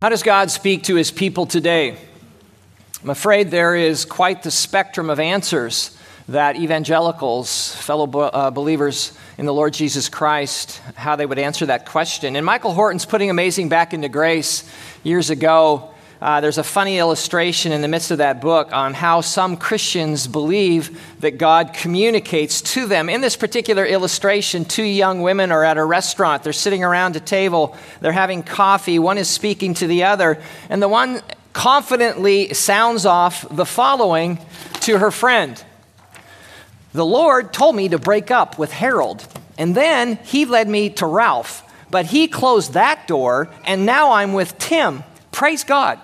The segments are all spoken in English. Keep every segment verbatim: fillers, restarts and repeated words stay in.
How does God speak to his people today? I'm afraid there is quite the spectrum of answers that evangelicals, fellow uh, believers in the Lord Jesus Christ, how they would answer that question. And Michael Horton's Putting Amazing Back into Grace years ago, uh, there's a funny illustration in the midst of that book on how some Christians believe that God communicates to them. In this particular illustration, two young women are at a restaurant. They're sitting around a table. They're having coffee. One is speaking to the other, and the one confidently sounds off the following to her friend. The Lord told me to break up with Harold, and then he led me to Ralph, but he closed that door, and now I'm with Tim. Praise God.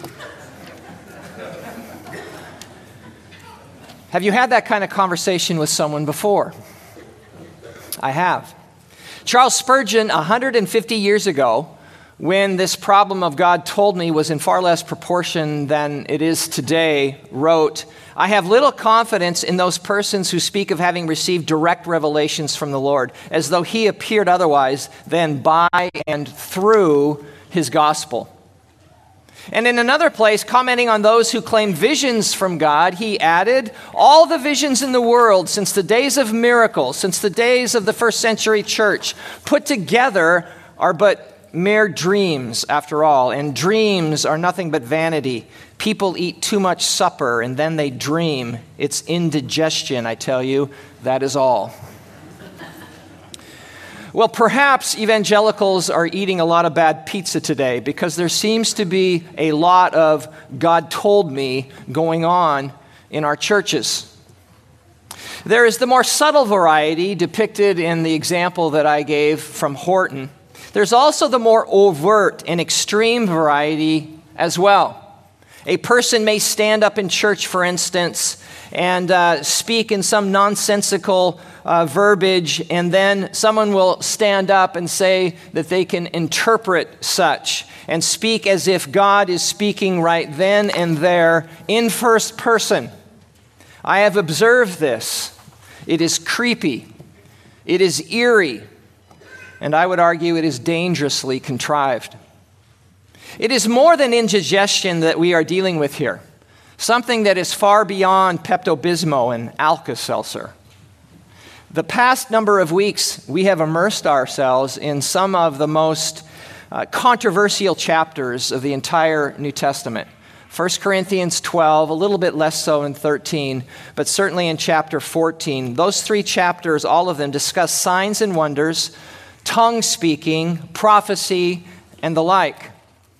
Have you had that kind of conversation with someone before? I have. Charles Spurgeon, one hundred fifty years ago, when this problem of God told me was in far less proportion than it is today, wrote, I have little confidence in those persons who speak of having received direct revelations from the Lord, as though he appeared otherwise than by and through his gospel. And in another place, commenting on those who claim visions from God, he added, all the visions in the world since the days of miracles, since the days of the first century church, put together are but mere dreams after all, and dreams are nothing but vanity. People eat too much supper and then they dream. It's indigestion, I tell you, that is all. Well, perhaps evangelicals are eating a lot of bad pizza today because there seems to be a lot of God told me going on in our churches. There is the more subtle variety depicted in the example that I gave from Horton. There's also the more overt and extreme variety as well. A person may stand up in church, for instance, and uh, speak in some nonsensical uh, verbiage, and then someone will stand up and say that they can interpret such and speak as if God is speaking right then and there in first person. I have observed this. It is creepy. It is eerie. And I would argue it is dangerously contrived. It is more than indigestion that we are dealing with here. Something that is far beyond Pepto-Bismol and Alka-Seltzer. The past number of weeks, we have immersed ourselves in some of the most uh, controversial chapters of the entire New Testament. First Corinthians twelve, a little bit less so in thirteen, but certainly in chapter fourteen. Those three chapters, all of them, discuss signs and wonders, tongue speaking, prophecy, and the like.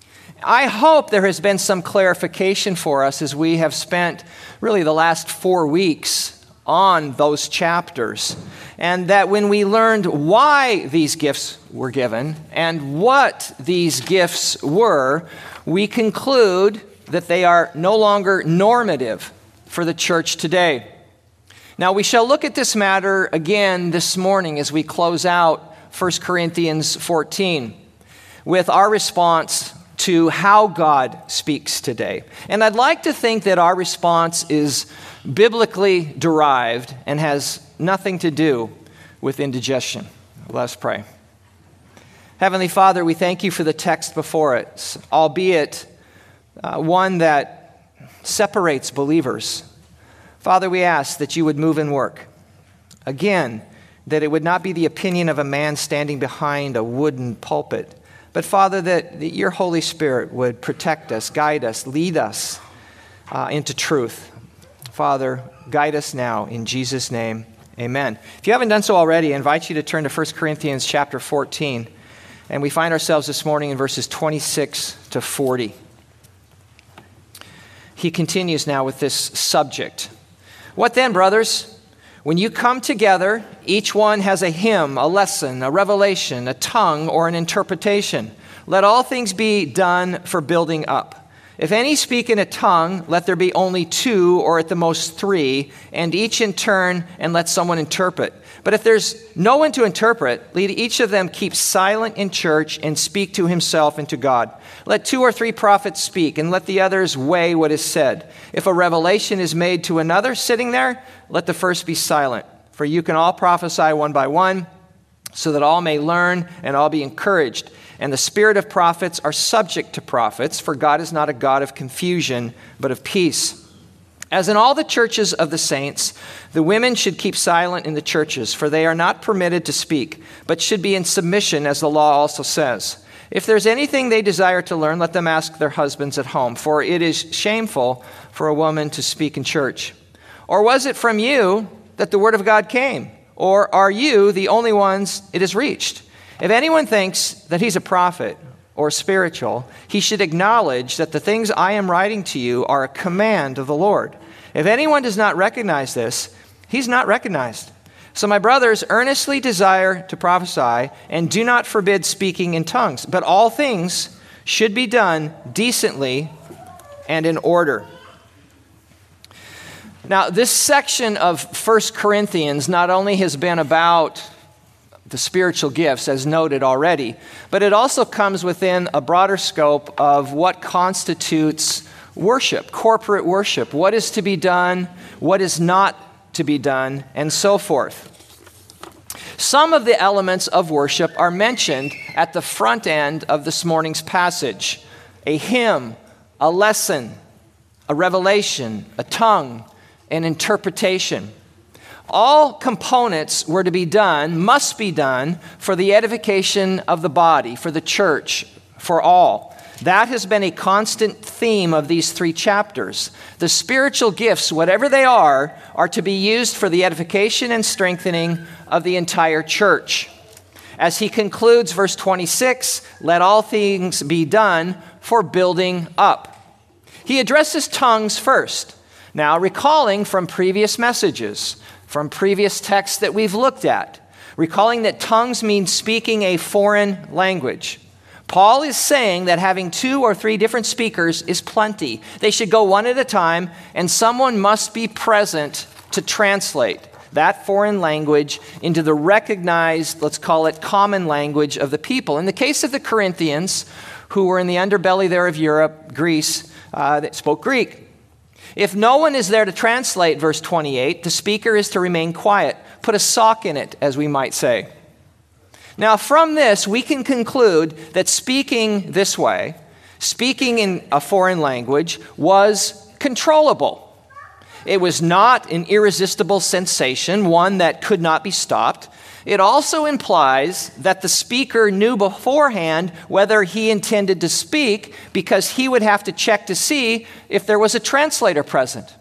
I hope there has been some clarification for us as we have spent really the last four weeks on those chapters, and that when we learned why these gifts were given and what these gifts were, we conclude that they are no longer normative for the church today. Now, we shall look at this matter again this morning as we close out First Corinthians fourteen with our response to how God speaks today. And I'd like to think that our response is biblically derived and has nothing to do with indigestion. Let us pray. Heavenly Father, we thank you for the text before us, albeit uh, one that separates believers. Father, we ask that you would move and work. Again, that it would not be the opinion of a man standing behind a wooden pulpit, but Father, that your Holy Spirit would protect us, guide us, lead us uh, into truth. Father, guide us now in Jesus' name. Amen. If you haven't done so already, I invite you to turn to First Corinthians chapter fourteen. And we find ourselves this morning in verses twenty-six to forty. He continues now with this subject. What then, brothers? When you come together, each one has a hymn, a lesson, a revelation, a tongue, or an interpretation. Let all things be done for building up. If any speak in a tongue, let there be only two, or at the most three, and each in turn, and let someone interpret. But if there's no one to interpret, let each of them keep silent in church and speak to himself and to God. Let two or three prophets speak, and let the others weigh what is said. If a revelation is made to another sitting there, let the first be silent. For you can all prophesy one by one, so that all may learn and all be encouraged. and the spirit of prophets are subject to prophets, for God is not a God of confusion, but of peace. As in all the churches of the saints, the women should keep silent in the churches, for they are not permitted to speak, but should be in submission, as the law also says. If there's anything they desire to learn, let them ask their husbands at home, for it is shameful for a woman to speak in church. Or was it from you that the word of God came? Or are you the only ones it has reached? If anyone thinks that he's a prophet or spiritual, he should acknowledge that the things I am writing to you are a command of the Lord. If anyone does not recognize this, he's not recognized. So my brothers, earnestly desire to prophesy, and do not forbid speaking in tongues, but all things should be done decently and in order. Now, this section of First Corinthians not only has been about the spiritual gifts, as noted already, but it also comes within a broader scope of what constitutes worship, corporate worship, what is to be done, what is not to be done, and so forth. Some of the elements of worship are mentioned at the front end of this morning's passage: a hymn, a lesson, a revelation, a tongue, an interpretation. All components were to be done, must be done, for the edification of the body, for the church, for all. That has been a constant theme of these three chapters. The spiritual gifts, whatever they are, are to be used for the edification and strengthening of the entire church. As he concludes verse twenty-six, let all things be done for building up. He addresses tongues first. Now, recalling from previous messages, from previous texts that we've looked at, recalling that tongues mean speaking a foreign language. Paul is saying that having two or three different speakers is plenty. They should go one at a time, and someone must be present to translate that foreign language into the recognized, let's call it, common language of the people. In the case of the Corinthians, who were in the underbelly there of Europe, Greece, uh, that spoke Greek. If no one is there to translate verse twenty-eight, the speaker is to remain quiet, put a sock in it, as we might say. Now, from this, we can conclude that speaking this way, speaking in a foreign language, was controllable. It was not an irresistible sensation, one that could not be stopped. It also implies that the speaker knew beforehand whether he intended to speak, because he would have to check to see if there was a translator present.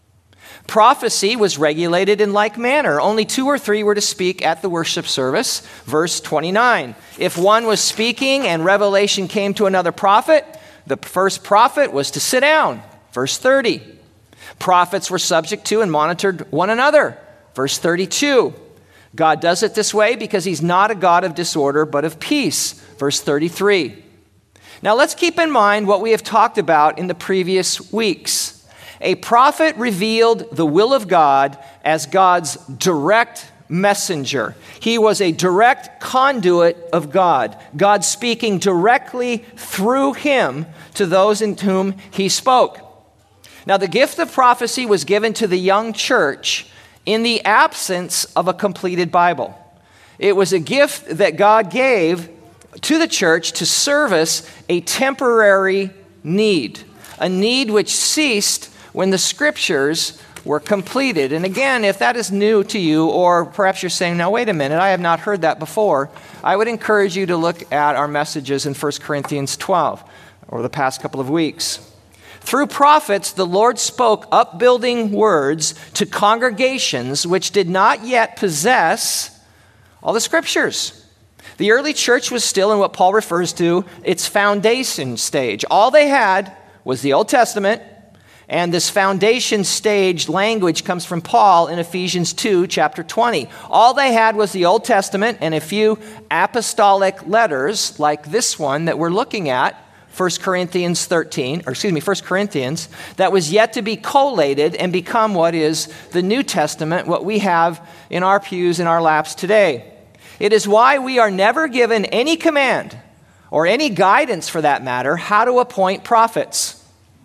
Prophecy was regulated in like manner. Only two or three were to speak at the worship service. Verse twenty-nine. If one was speaking and revelation came to another prophet, the first prophet was to sit down. Verse thirty. Prophets were subject to and monitored one another. Verse thirty-two. God does it this way because he's not a God of disorder, but of peace. Verse thirty-three. Now let's keep in mind what we have talked about in the previous weeks. A prophet revealed the will of God as God's direct messenger. He was a direct conduit of God, God speaking directly through him to those in whom he spoke. Now, the gift of prophecy was given to the young church in the absence of a completed Bible. It was a gift that God gave to the church to service a temporary need, a need which ceased when the scriptures were completed. And again, if that is new to you, or perhaps you're saying, now wait a minute, I have not heard that before, I would encourage you to look at our messages in First Corinthians twelve, over the past couple of weeks. Through prophets, the Lord spoke upbuilding words to congregations which did not yet possess all the scriptures. The early church was still in what Paul refers to its foundation stage. All they had was the Old Testament, and this foundation stage language comes from Paul in Ephesians two, chapter twenty. All they had was the Old Testament and a few apostolic letters like this one that we're looking at, First Corinthians thirteen, or excuse me, First Corinthians, that was yet to be collated and become what is the New Testament, what we have in our pews, in our laps today. It is why we are never given any command, or any guidance for that matter, how to appoint prophets.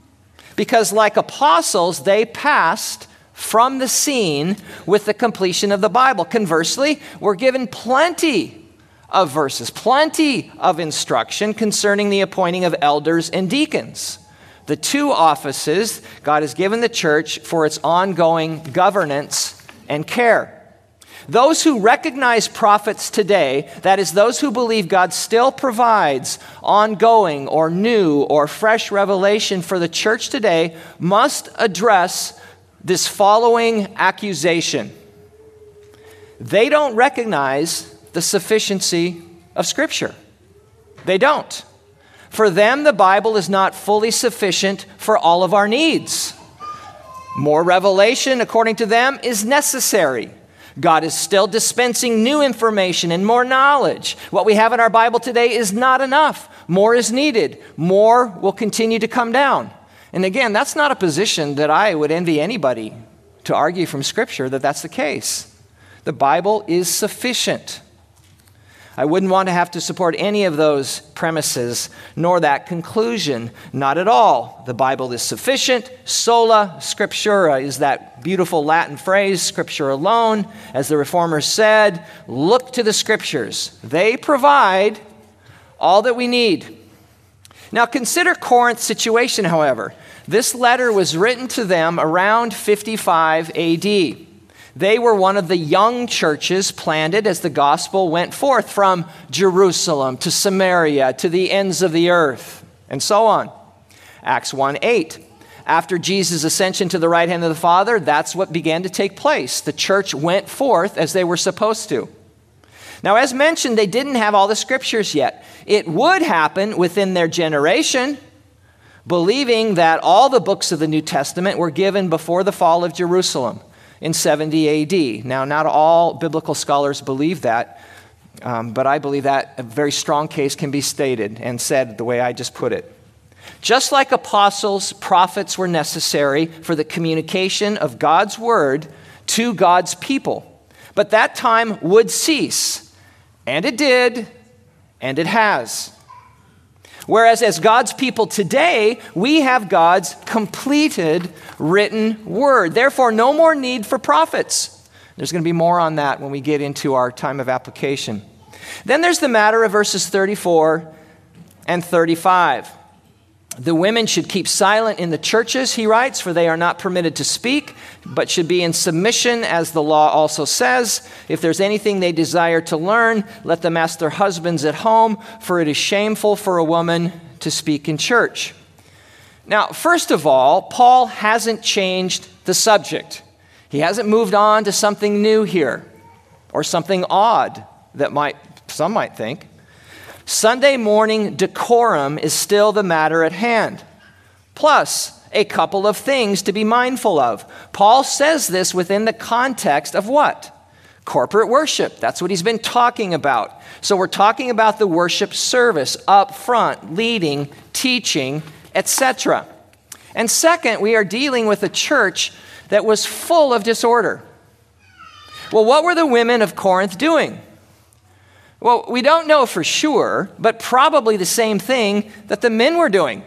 Because like apostles, they passed from the scene with the completion of the Bible. Conversely, we're given plenty of verses, plenty of instruction concerning the appointing of elders and deacons, the two offices God has given the church for its ongoing governance and care. Those who recognize prophets today, that is, those who believe God still provides ongoing or new or fresh revelation for the church today, must address this following accusation. They don't recognize the sufficiency of Scripture. They don't. For them, the Bible is not fully sufficient for all of our needs. More revelation, according to them, is necessary. God is still dispensing new information and more knowledge. What we have in our Bible today is not enough. More is needed. More will continue to come down. And again, that's not a position that I would envy anybody to argue from Scripture that that's the case. The Bible is sufficient. I wouldn't want to have to support any of those premises, nor that conclusion. Not at all. The Bible is sufficient. Sola scriptura is that beautiful Latin phrase, Scripture alone. As the Reformers said, look to the Scriptures. They provide all that we need. Now consider Corinth's situation, however. This letter was written to them around fifty-five A D. They were one of the young churches planted as the gospel went forth from Jerusalem to Samaria to the ends of the earth, and so on. Acts one eight. After Jesus' ascension to the right hand of the Father, that's what began to take place. The church went forth as they were supposed to. Now, as mentioned, they didn't have all the Scriptures yet. It would happen within their generation, believing that all the books of the New Testament were given before the fall of Jerusalem in seventy A D. Now, not all biblical scholars believe that, um, but I believe that a very strong case can be stated and said the way I just put it. Just like apostles, prophets were necessary for the communication of God's word to God's people. But that time would cease, and it did, and it has. Whereas as God's people today, we have God's completed written word. Therefore, no more need for prophets. There's going to be more on that when we get into our time of application. Then there's the matter of verses thirty-four and thirty-five. The women should keep silent in the churches, he writes, for they are not permitted to speak, but should be in submission, as the law also says. If there's anything they desire to learn, let them ask their husbands at home, for it is shameful for a woman to speak in church. Now, first of all, Paul hasn't changed the subject. He hasn't moved on to something new here, or something odd that might some might think. Sunday morning decorum is still the matter at hand. Plus, a couple of things to be mindful of. Paul says this within the context of what? Corporate worship. That's what he's been talking about. So we're talking about the worship service up front, leading, teaching, et cetera. And second, we are dealing with a church that was full of disorder. Well, what were the women of Corinth doing? Well, we don't know for sure, but probably the same thing that the men were doing.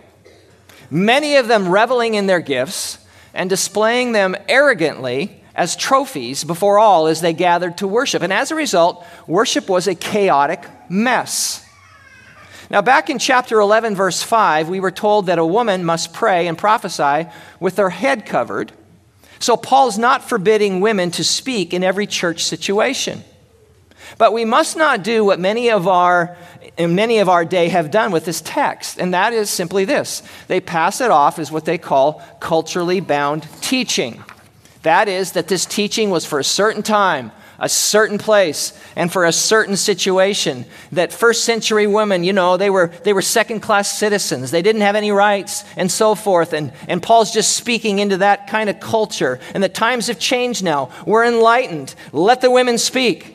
Many of them reveling in their gifts and displaying them arrogantly as trophies before all as they gathered to worship. And as a result, worship was a chaotic mess. Now, back in chapter eleven, verse five, we were told that a woman must pray and prophesy with her head covered. So Paul's not forbidding women to speak in every church situation. But we must not do what many of our in many of our day have done with this text, and that is simply this. They pass it off as what they call culturally bound teaching. That is, that this teaching was for a certain time, a certain place, and for a certain situation. That first century women, you know, they were they were second-class citizens. They didn't have any rights and so forth. And, and Paul's just speaking into that kind of culture. And the times have changed now. We're enlightened. Let the women speak.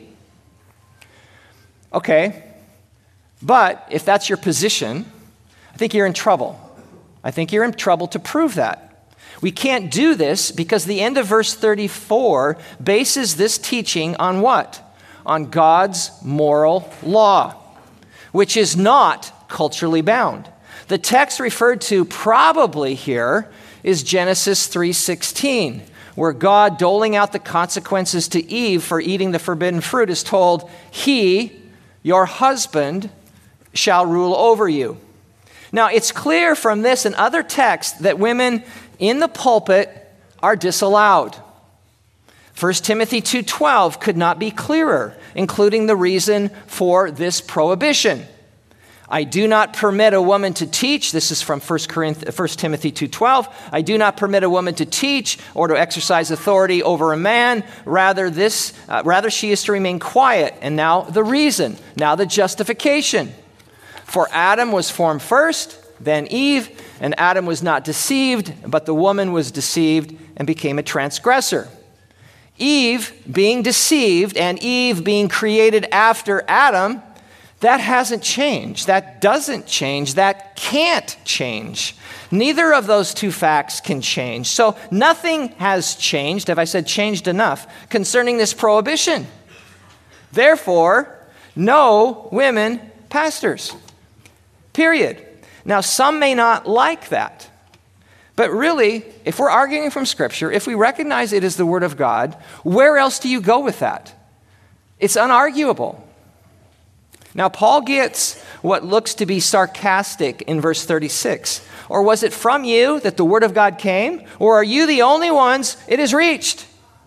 Okay, but if that's your position, I think you're in trouble. I think you're in trouble to prove that. We can't do this because the end of verse thirty-four bases this teaching on what? On God's moral law, which is not culturally bound. The text referred to probably here is Genesis three sixteen, where God, doling out the consequences to Eve for eating the forbidden fruit, is told, he, your husband shall rule over you. Now, it's clear from this and other texts that women in the pulpit are disallowed. First Timothy two twelve could not be clearer, including the reason for this prohibition. I do not permit a woman to teach. This is from First Timothy two twelve. I do not permit a woman to teach or to exercise authority over a man. Rather, this, uh, rather she is to remain quiet. And now the reason, now the justification. For Adam was formed first, then Eve, and Adam was not deceived, but the woman was deceived and became a transgressor. Eve being deceived and Eve being created after Adam, that hasn't changed. That doesn't change. That can't change. Neither of those two facts can change. So nothing has changed, have I said changed enough, concerning this prohibition. Therefore, no women pastors. Period. Now, some may not like that. But really, if we're arguing from Scripture, if we recognize it is the Word of God, where else do you go with that? It's unarguable. Now, Paul gets what looks to be sarcastic in verse thirty-six. Or was it from you that the Word of God came? Or are you the only ones it has reached?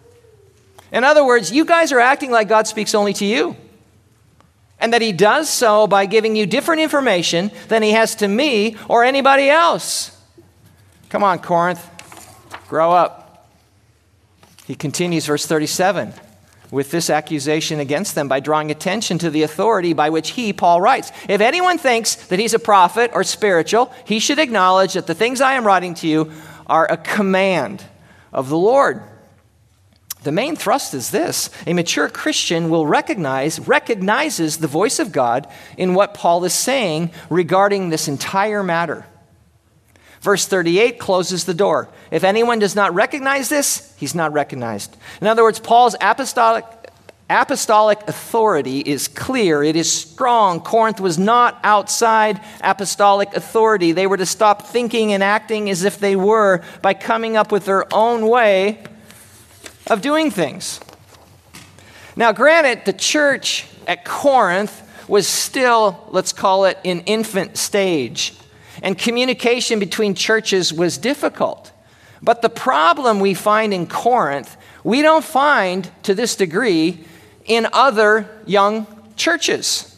In other words, you guys are acting like God speaks only to you. And that he does so by giving you different information than he has to me or anybody else. Come on, Corinth, grow up. He continues, verse thirty-seven, with this accusation against them by drawing attention to the authority by which he, Paul, writes. If anyone thinks that he's a prophet or spiritual, he should acknowledge that the things I am writing to you are a command of the Lord. The main thrust is this: a mature Christian will recognize, recognizes the voice of God in what Paul is saying regarding this entire matter. Verse thirty-eight closes the door. If anyone does not recognize this, he's not recognized. In other words, Paul's apostolic, apostolic authority is clear. It is strong. Corinth was not outside apostolic authority. They were to stop thinking and acting as if they were by coming up with their own way of doing things. Now, granted, the church at Corinth was still, let's call it, in infant stage. And communication between churches was difficult. But the problem we find in Corinth, we don't find to this degree in other young churches.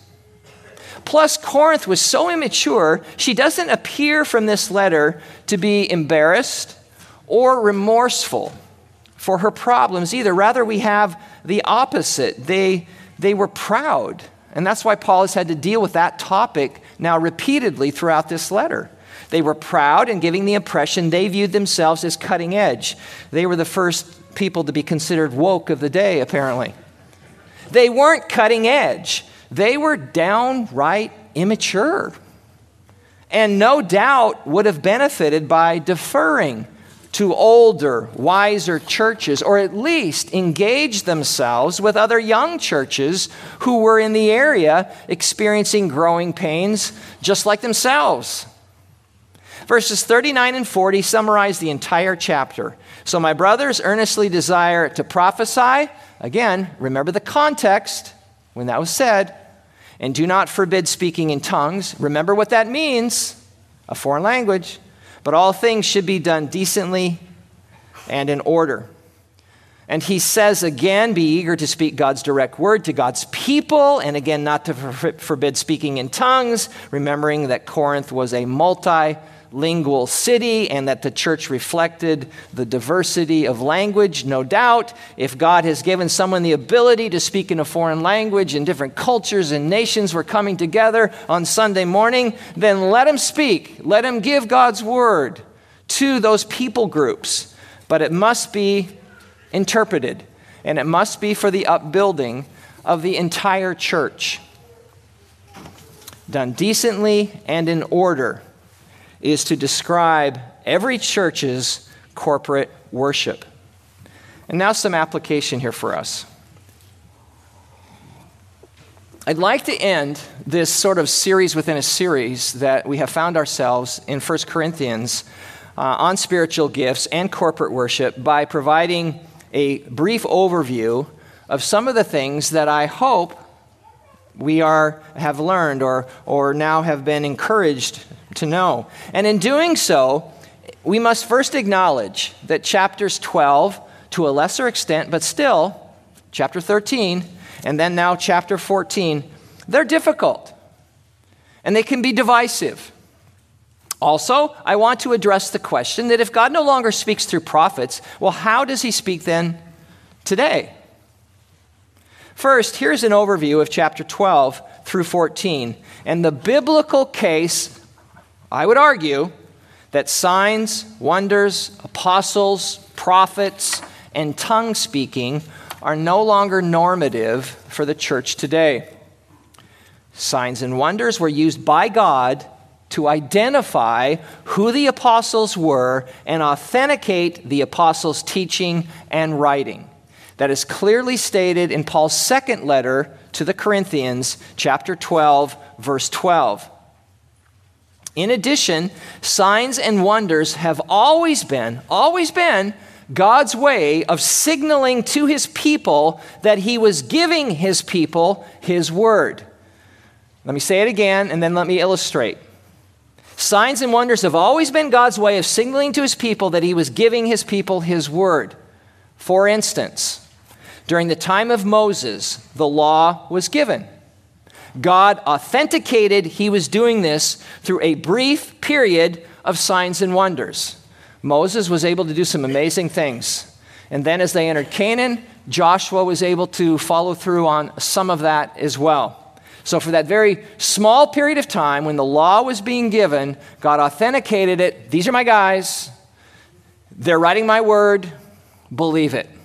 Plus, Corinth was so immature, she doesn't appear from this letter to be embarrassed or remorseful for her problems either. Rather, we have the opposite. They, they were proud. And that's why Paul has had to deal with that topic now repeatedly throughout this letter. They were proud and giving the impression they viewed themselves as cutting edge. They were the first people to be considered woke of the day, apparently. They weren't cutting edge. They were downright immature. And no doubt would have benefited by deferring to older, wiser churches, or at least engage themselves with other young churches who were in the area experiencing growing pains just like themselves. Verses thirty-nine and forty summarize the entire chapter. So my brothers earnestly desire to prophesy. Again, remember the context when that was said. And do not forbid speaking in tongues. Remember what that means, a foreign language. But all things should be done decently and in order. And he says again, be eager to speak God's direct word to God's people. And again, not to for- forbid speaking in tongues, remembering that Corinth was a multilingual city and that the church reflected the diversity of language. No doubt, if God has given someone the ability to speak in a foreign language and different cultures and nations were coming together on Sunday morning, then let him speak. Let him give God's word to those people groups. But it must be interpreted, and it must be for the upbuilding of the entire church. Done decently and in order is to describe every church's corporate worship. And now some application here for us. I'd like to end this sort of series within a series that we have found ourselves in First Corinthians uh, on spiritual gifts and corporate worship by providing a brief overview of some of the things that I hope we are have learned or, or now have been encouraged to know. And in doing so, we must first acknowledge that chapters twelve, to a lesser extent, but still, chapter thirteen, and then now chapter fourteen, they're difficult. And they can be divisive. Also, I want to address the question that if God no longer speaks through prophets, well, how does he speak then today? First, here's an overview of chapter twelve through fourteen. And the biblical case, I would argue, that signs, wonders, apostles, prophets, and tongue speaking are no longer normative for the church today. Signs and wonders were used by God to identify who the apostles were and authenticate the apostles' teaching and writing. That is clearly stated in Paul's second letter to the Corinthians, chapter twelve, verse twelve. In addition, signs and wonders have always been, always been God's way of signaling to his people that he was giving his people his word. Let me say it again, and then let me illustrate. Signs and wonders have always been God's way of signaling to his people that he was giving his people his word. For instance, during the time of Moses, the law was given. God authenticated he was doing this through a brief period of signs and wonders. Moses was able to do some amazing things. And then as they entered Canaan, Joshua was able to follow through on some of that as well. So for that very small period of time when the law was being given, God authenticated it. These are my guys. They're writing my word. Believe it.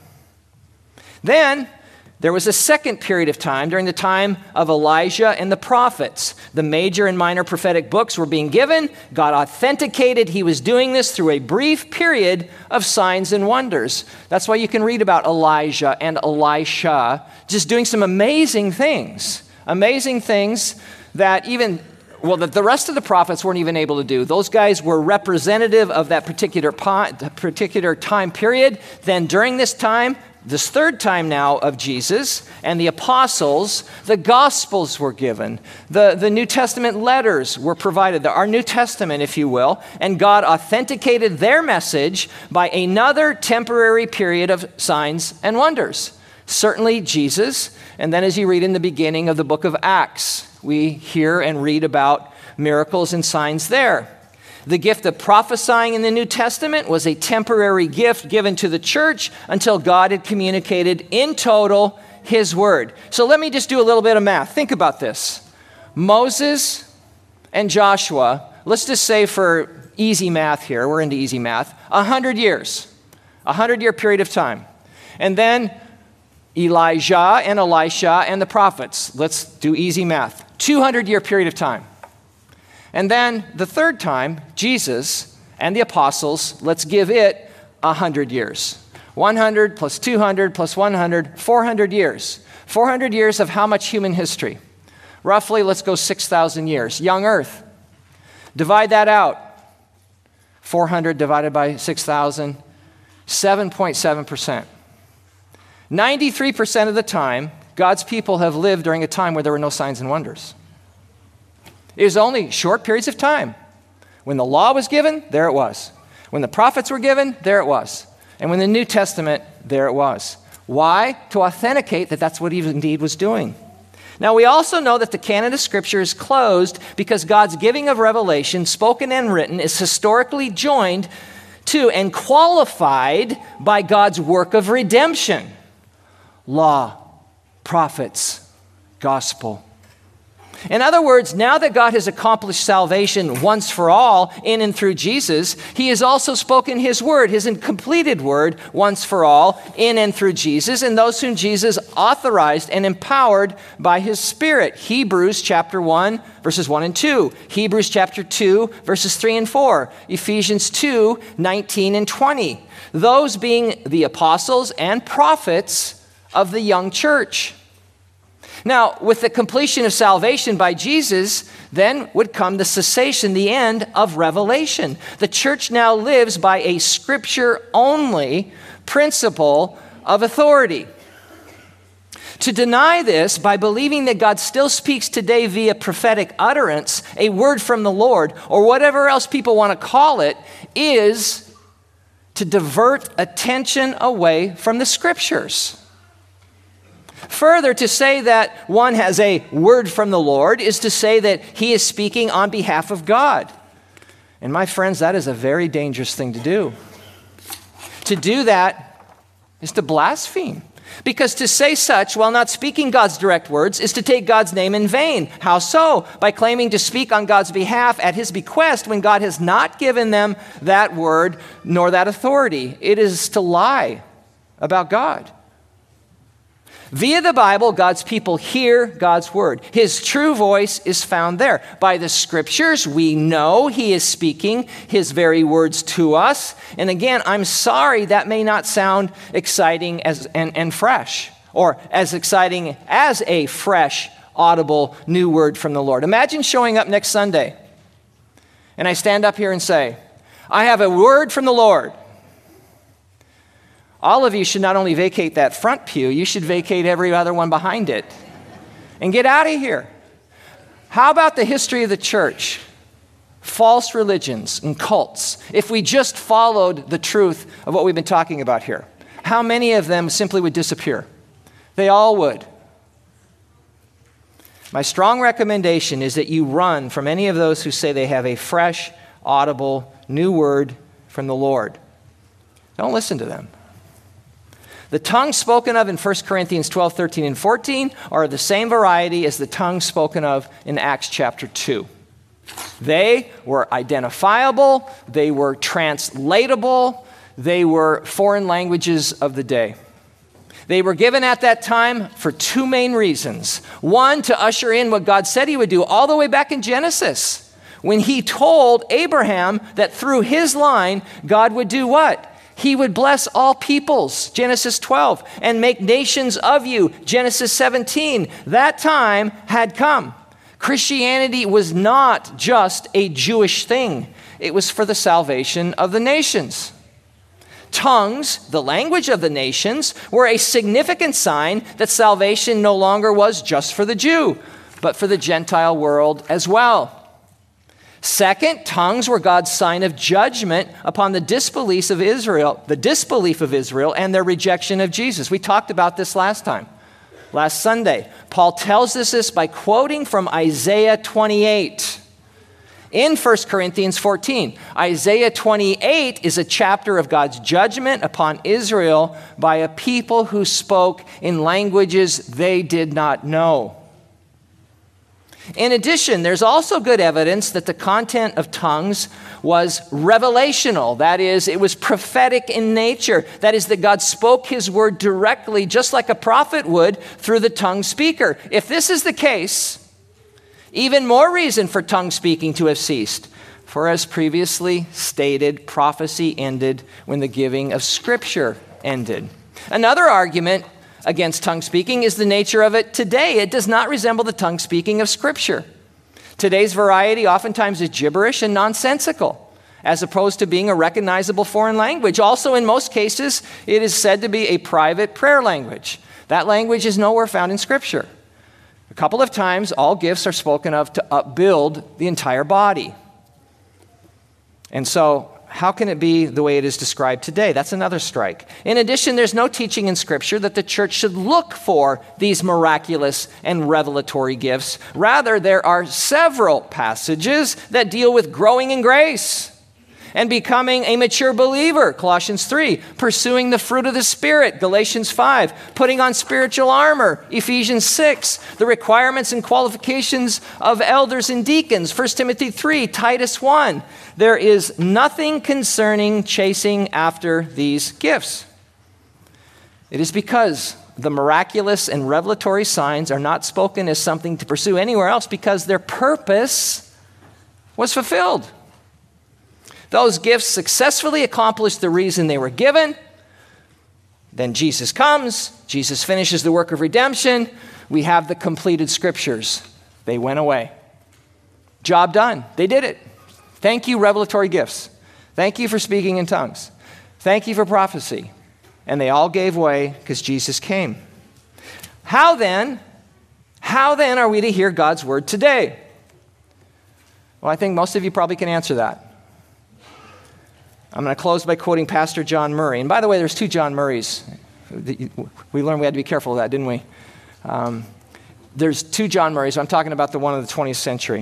Then there was a second period of time during the time of Elijah and the prophets. The major and minor prophetic books were being given. God authenticated he was doing this through a brief period of signs and wonders. That's why you can read about Elijah and Elisha just doing some amazing things. Amazing things that even, well, that the rest of the prophets weren't even able to do. Those guys were representative of that particular, particular time period. Then during this time, this third time now of Jesus and the apostles, the Gospels were given. The, the New Testament letters were provided, our New Testament, if you will, and God authenticated their message by another temporary period of signs and wonders. Certainly Jesus, and then as you read in the beginning of the book of Acts, we hear and read about miracles and signs there. The gift of prophesying in the New Testament was a temporary gift given to the church until God had communicated in total his word. So let me just do a little bit of math. Think about this. Moses and Joshua, let's just say for easy math here, we're into easy math, a hundred years, a hundred-year period of time. And then Elijah and Elisha and the prophets, let's do easy math, two hundred-year period of time. And then the third time, Jesus and the apostles, let's give it one hundred years. one hundred plus two hundred plus one hundred, four hundred years. four hundred years of how much human history? Roughly, let's go six thousand years. Young earth. Divide that out. four hundred divided by six thousand, seven point seven percent. ninety-three percent of the time, God's people have lived during a time where there were no signs and wonders. It was only short periods of time. When the law was given, there it was. When the prophets were given, there it was. And when the New Testament, there it was. Why? To authenticate that that's what he indeed was doing. Now, we also know that the canon of Scripture is closed because God's giving of revelation, spoken and written, is historically joined to and qualified by God's work of redemption. Law, prophets, gospel. In other words, now that God has accomplished salvation once for all in and through Jesus, he has also spoken his word, his completed word, once for all in and through Jesus, and those whom Jesus authorized and empowered by his Spirit. Hebrews chapter one, verses one and two. Hebrews chapter two, verses three and four. Ephesians two, nineteen and twenty. Those being the apostles and prophets of the young church. Now, with the completion of salvation by Jesus, then would come the cessation, the end of revelation. The church now lives by a scripture-only principle of authority. To deny this by believing that God still speaks today via prophetic utterance, a word from the Lord, or whatever else people want to call it, is to divert attention away from the Scriptures. Further, to say that one has a word from the Lord is to say that he is speaking on behalf of God. And my friends, that is a very dangerous thing to do. To do that is to blaspheme. Because to say such while not speaking God's direct words is to take God's name in vain. How so? By claiming to speak on God's behalf at his bequest when God has not given them that word nor that authority. It is to lie about God. Via the Bible, God's people hear God's word. His true voice is found there. By the Scriptures, we know he is speaking his very words to us. And again, I'm sorry that may not sound exciting as and, and fresh, or as exciting as a fresh, audible new word from the Lord. Imagine showing up next Sunday, and I stand up here and say, I have a word from the Lord. All of you should not only vacate that front pew, you should vacate every other one behind it and get out of here. How about the history of the church? False religions and cults. If we just followed the truth of what we've been talking about here, how many of them simply would disappear? They all would. My strong recommendation is that you run from any of those who say they have a fresh, audible, new word from the Lord. Don't listen to them. The tongues spoken of in First Corinthians twelve, thirteen, and fourteen are the same variety as the tongues spoken of in Acts chapter two. They were identifiable, they were translatable, they were foreign languages of the day. They were given at that time for two main reasons. One, to usher in what God said he would do all the way back in Genesis, when he told Abraham that through his line, God would do what? He would bless all peoples, Genesis twelve, and make nations of you, Genesis seventeen. That time had come. Christianity was not just a Jewish thing. It was for the salvation of the nations. Tongues, the language of the nations, were a significant sign that salvation no longer was just for the Jew, but for the Gentile world as well. Second, tongues were God's sign of judgment upon the disbelief of Israel, the disbelief of Israel and their rejection of Jesus. We talked about this last time, last Sunday. Paul tells us this by quoting from Isaiah twenty-eight in First Corinthians fourteen. Isaiah twenty-eight is a chapter of God's judgment upon Israel by a people who spoke in languages they did not know. In addition, there's also good evidence that the content of tongues was revelational. That is, it was prophetic in nature. That is, that God spoke his word directly, just like a prophet would, through the tongue speaker. If this is the case, even more reason for tongue speaking to have ceased. For as previously stated, prophecy ended when the giving of Scripture ended. Another argument against tongue speaking is the nature of it today. It does not resemble the tongue speaking of Scripture. Today's variety oftentimes is gibberish and nonsensical, as opposed to being a recognizable foreign language. Also, in most cases, it is said to be a private prayer language. That language is nowhere found in Scripture. A couple of times, all gifts are spoken of to upbuild the entire body. And so, how can it be the way it is described today? That's another strike. In addition, there's no teaching in Scripture that the church should look for these miraculous and revelatory gifts. Rather, there are several passages that deal with growing in grace and becoming a mature believer, Colossians three, pursuing the fruit of the Spirit, Galatians five, putting on spiritual armor, Ephesians six, the requirements and qualifications of elders and deacons, First Timothy three, Titus one. There is nothing concerning chasing after these gifts. It is because the miraculous and revelatory signs are not spoken as something to pursue anywhere else because their purpose was fulfilled. Those gifts successfully accomplished the reason they were given. Then Jesus comes. Jesus finishes the work of redemption. We have the completed Scriptures. They went away. Job done. They did it. Thank you, revelatory gifts. Thank you for speaking in tongues. Thank you for prophecy. And they all gave way because Jesus came. How then, how then are we to hear God's word today? Well, I think most of you probably can answer that. I'm going to close by quoting Pastor John Murray. And by the way, there's two John Murrays. We learned we had to be careful of that, didn't we? Um, there's two John Murrays. I'm talking about the one of the twentieth century.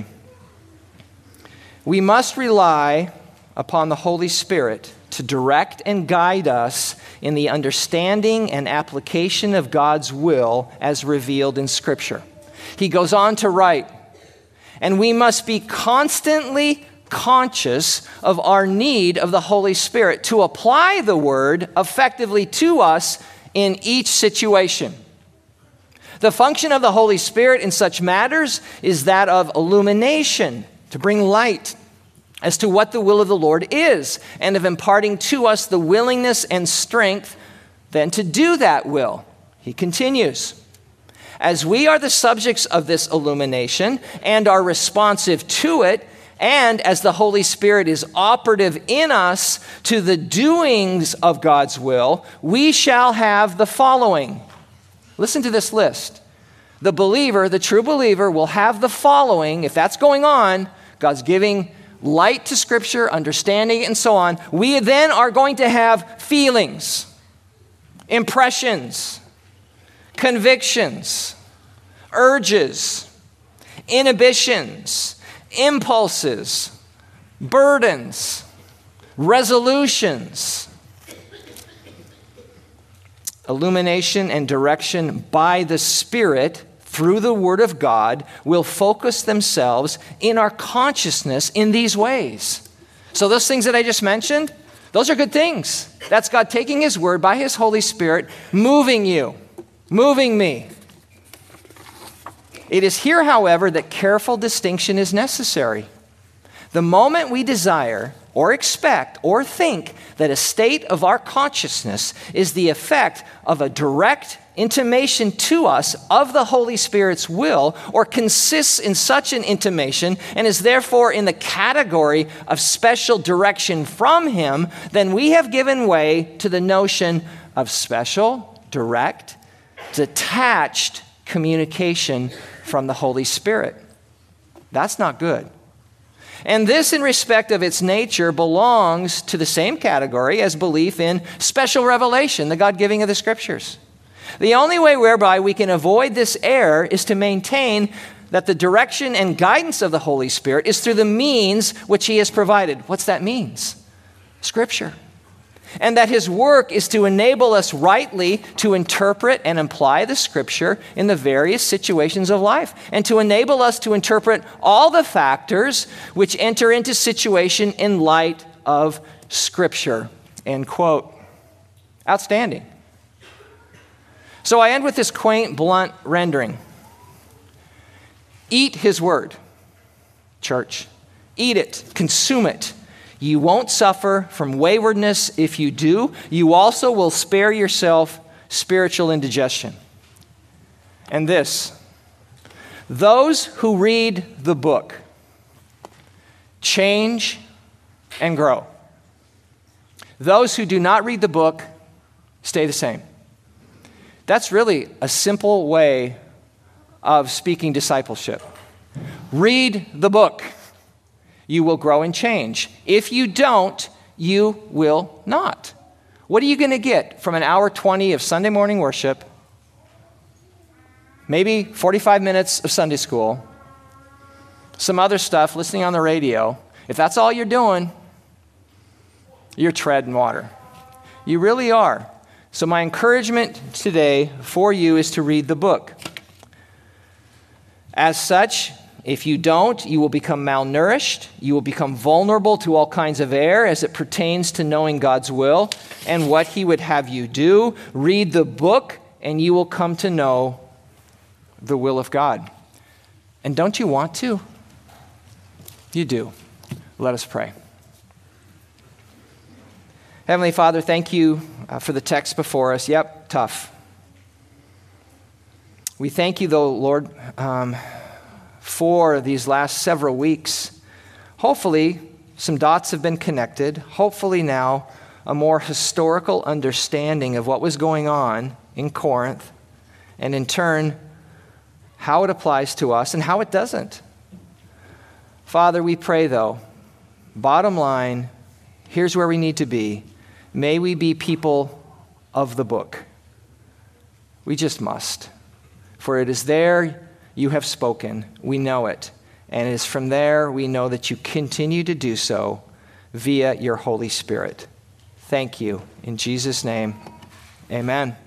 We must rely upon the Holy Spirit to direct and guide us in the understanding and application of God's will as revealed in Scripture. He goes on to write, and we must be constantly conscious of our need of the Holy Spirit to apply the word effectively to us in each situation. The function of the Holy Spirit in such matters is that of illumination, to bring light as to what the will of the Lord is, and of imparting to us the willingness and strength then to do that will. He continues, as we are the subjects of this illumination and are responsive to it, and as the Holy Spirit is operative in us to the doings of God's will, we shall have the following. Listen to this list. The believer, the true believer, will have the following. If that's going on, God's giving light to Scripture, understanding it, and so on. We then are going to have feelings, impressions, convictions, urges, inhibitions, impulses, burdens, resolutions. Illumination and direction by the Spirit through the Word of God will focus themselves in our consciousness in these ways. So those things that I just mentioned, those are good things. That's God taking His Word by His Holy Spirit, moving you, moving me. It is here, however, that careful distinction is necessary. The moment we desire or expect or think that a state of our consciousness is the effect of a direct intimation to us of the Holy Spirit's will, or consists in such an intimation and is therefore in the category of special direction from Him, then we have given way to the notion of special, direct, detached communication from the Holy Spirit. That's not good. And this, in respect of its nature, belongs to the same category as belief in special revelation, the God-giving of the Scriptures. The only way whereby we can avoid this error is to maintain that the direction and guidance of the Holy Spirit is through the means which He has provided. What's that means? Scripture. And that His work is to enable us rightly to interpret and apply the Scripture in the various situations of life, and to enable us to interpret all the factors which enter into situation in light of Scripture. End quote. Outstanding. So I end with this quaint, blunt rendering. Eat His Word, church. Eat it. Consume it. You won't suffer from waywardness if you do. You also will spare yourself spiritual indigestion. And this, those who read the book change and grow. Those who do not read the book stay the same. That's really a simple way of speaking discipleship. Read the book. You will grow and change. If you don't, you will not. What are you going to get from an hour twenty of Sunday morning worship, maybe forty-five minutes of Sunday school, some other stuff, listening on the radio? If that's all you're doing, you're treading water. You really are. So my encouragement today for you is to read the book. As such, if you don't, you will become malnourished. You will become vulnerable to all kinds of error as it pertains to knowing God's will and what He would have you do. Read the book, and you will come to know the will of God. And don't you want to? You do. Let us pray. Heavenly Father, thank you uh, for the text before us. Yep, tough. We thank you, though, Lord, um, for these last several weeks. Hopefully, some dots have been connected. Hopefully now, a more historical understanding of what was going on in Corinth and in turn, how it applies to us and how it doesn't. Father, we pray, though, bottom line, here's where we need to be. May we be people of the book. We just must. For it is there you have spoken. We know it. And it is from there we know that you continue to do so via your Holy Spirit. Thank you. In Jesus' name, amen.